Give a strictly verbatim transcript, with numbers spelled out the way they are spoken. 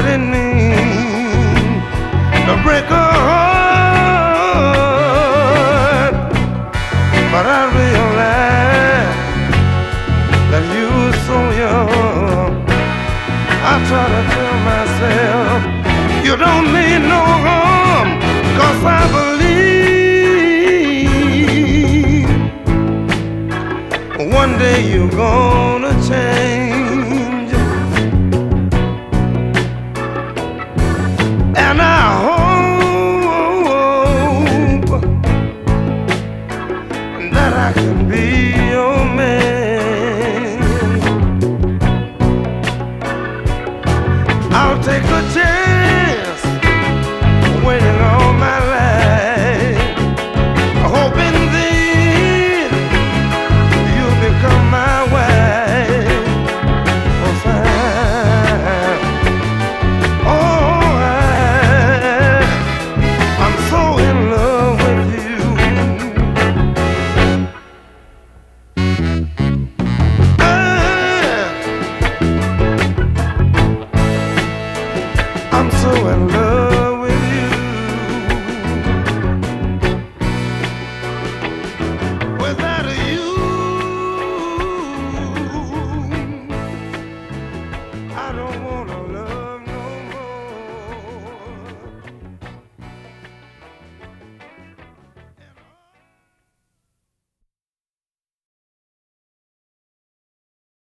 didn't mean to break her heart, but I realized that you were so young. I try to tell myself you don't mean no harm, 'cause I believe one day you're gonna change. And I hope that I can be your man. I'll take a chance